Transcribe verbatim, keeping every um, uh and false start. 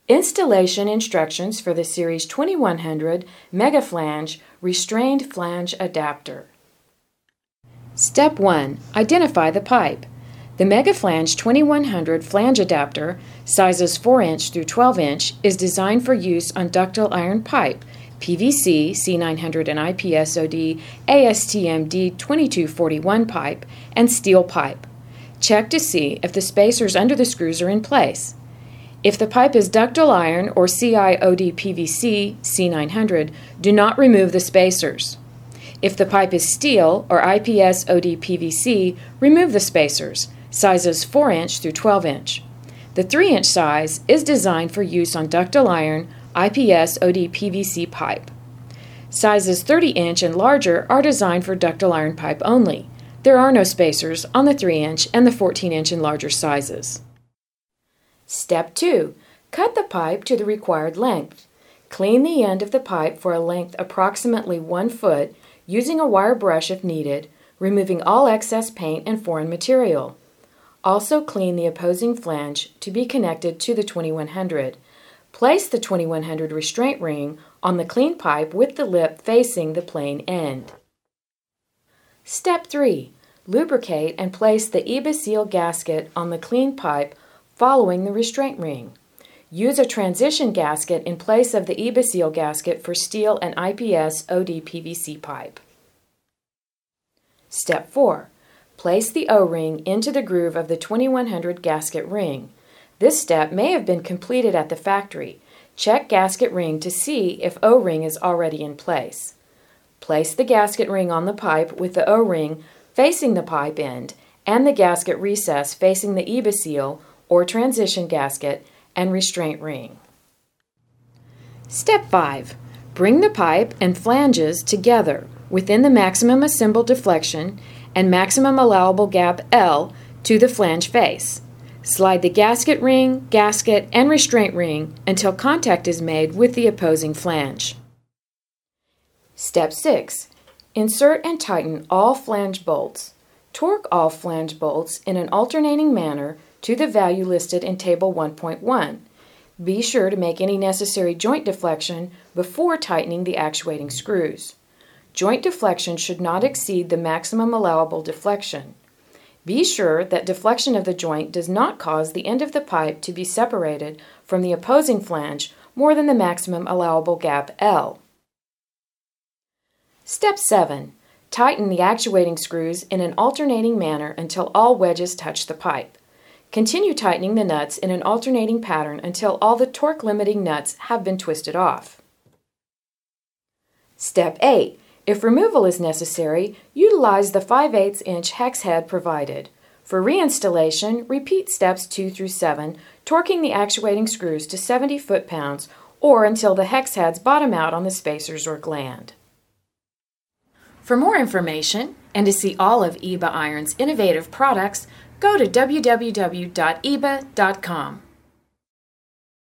Installation instructions for the Series twenty-one hundred Mega Flange Restrained Flange Adapter. Step one. Identify the pipe. The Mega Flange twenty-one hundred flange adapter, sizes four inch through twelve inch, is designed for use on ductile iron pipe, P V C, C nine hundred and I P S O D, A S T M D twenty-two forty-one pipe, and steel pipe. Check to see if the spacers under the screws are in place. If the pipe is ductile iron or C I O D P V C, C nine hundred, do not remove the spacers. If the pipe is steel or I P S O D P V C, remove the spacers, sizes four inch through twelve inch. The three inch size is designed for use on ductile iron, I P S O D P V C pipe. Sizes thirty inch and larger are designed for ductile iron pipe only. There are no spacers on the three inch and the fourteen inch and larger sizes. Step two. Cut the pipe to the required length. Clean the end of the pipe for a length approximately one foot using a wire brush if needed, removing all excess paint and foreign material. Also clean the opposing flange to be connected to the twenty-one hundred. Place the twenty-one hundred restraint ring on the clean pipe with the lip facing the plain end. Step three. Lubricate and place the E B A seal gasket on the clean pipe following the restraint ring. Use a transition gasket in place of the E B A seal gasket for steel and I P S O D P V C pipe. Step four. Place the O-ring into the groove of the twenty-one hundred gasket ring. This step may have been completed at the factory. Check gasket ring to see if O-ring is already in place. Place the gasket ring on the pipe with the O-ring facing the pipe end and the gasket recess facing the E B A seal or transition gasket and restraint ring. Step five. Bring the pipe and flanges together within the maximum assembled deflection and maximum allowable gap L to the flange face. Slide the gasket ring, gasket, and restraint ring until contact is made with the opposing flange. Step six. Insert and tighten all flange bolts. Torque all flange bolts in an alternating manner to the value listed in Table one point one. Be sure to make any necessary joint deflection before tightening the actuating screws. Joint deflection should not exceed the maximum allowable deflection. Be sure that deflection of the joint does not cause the end of the pipe to be separated from the opposing flange more than the maximum allowable gap L. Step seven. Tighten the actuating screws in an alternating manner until all wedges touch the pipe. Continue tightening the nuts in an alternating pattern until all the torque-limiting nuts have been twisted off. Step eight. If removal is necessary, utilize the five eighths inch hex head provided. For reinstallation, repeat steps two through seven, torquing the actuating screws to seventy foot-pounds or until the hex heads bottom out on the spacers or gland. For more information and to see all of E B A Iron's innovative products, go to w w w dot e b a dot com.